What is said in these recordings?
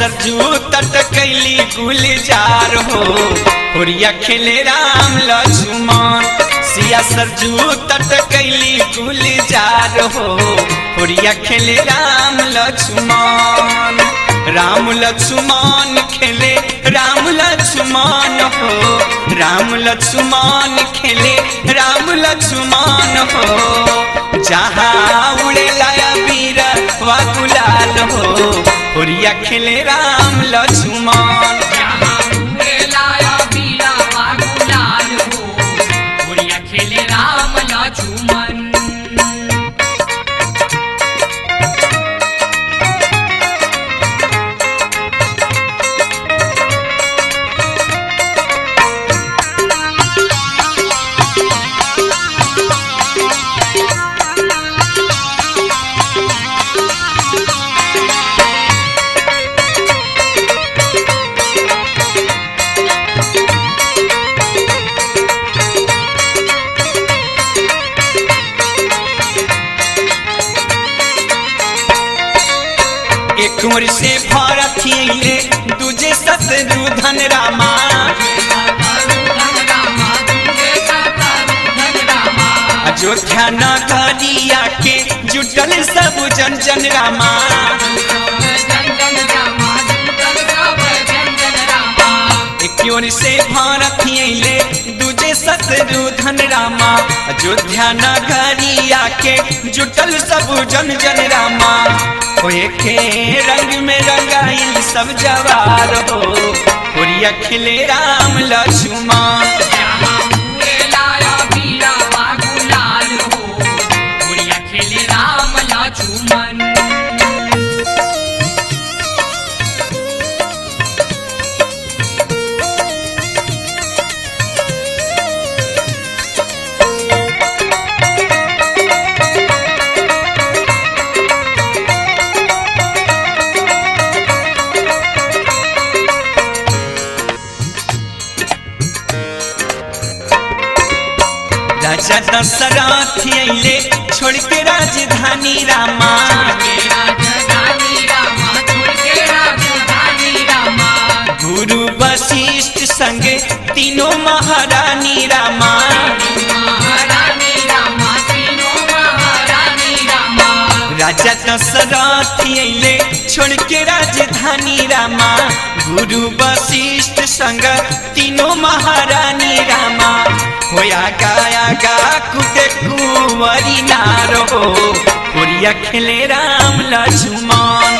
सरजू तट कैली गुलजार हो होरिया खेले राम लक्ष्मण। सिया सरजू तट कैली गुलजार हो होरिया खेले राम लक्ष्मण। राम लक्ष्मण खेले राम लक्ष्मण हो राम लक्ष्मण खेले राम लक्ष्मण हो। जहाँ उड़ेला वीर वा गुलाल हो होरिया खेले राम लक्ष्मण। एक ओर से भरत अइले दूजे शत्रुघ्न रामा। अयोध्या नगरिया के जुटल सब जन जन रामा। एक ओर से भरत अइले दूजे शत्रुघ्न रामा। अयोध्या नगरिया के जुटल सब जन जन रामा। के रंग में रंगाइल सब जवार हो होरिया खेले राम लक्ष्मण। राजा दशरथ अइले छोड़ के राजधानी रामा। गुरु वशिष्ठ संगे तीनों महारानी रामा। राजा दशरथ अइले छोड़ के राजधानी रामा। गुरु वशिष्ठ संग तीनों महारानी रामा। होया गाया गा कुटे कुंवरी नारो होरिया खेले राम लक्ष्मण।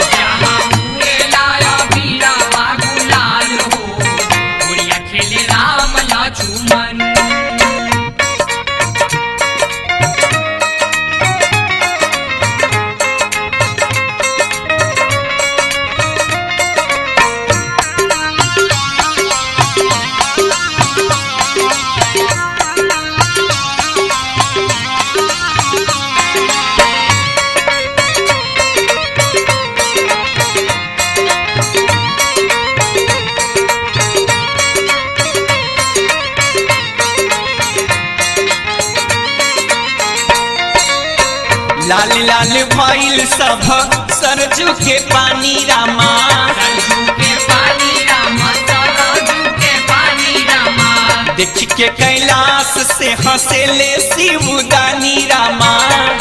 लाल लाल भइल सब सरजू के पानी रामा। देख के कैलाश से हंसेले शिवदानी रामा।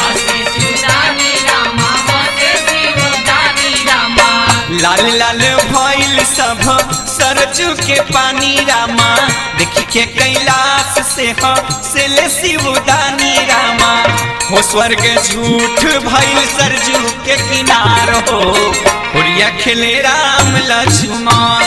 लाल लाल भइल सब सरजू के पानी रामा। देख के कैलाश से हंसेले शिवदानी रामा। हो स्वर्ग झूठ भइल सरजू के किनार हो होरिया खेले राम लक्ष्मण।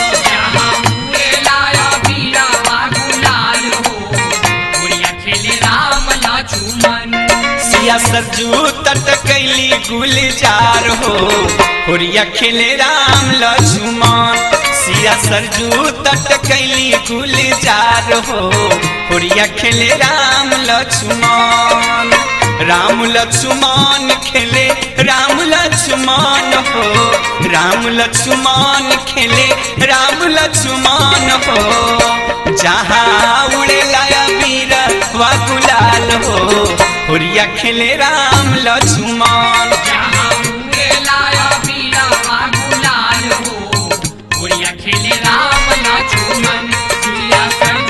सिया सरजू तट कैली गुलजार हो होरिया खेले राम लक्ष्मण। सिया सरजू तट कैली गुलजार हो होरिया खेले राम लक्ष्मण। राम लक्ष्मण खेले राम लक्ष्मण हो राम लक्ष्मण खेले राम लक्ष्मण हो। जहाँ उड़ेला वीर वा गुलाल हो होरिया खेले राम लक्ष्मण। मिले राम लक्ष्मण सिया संग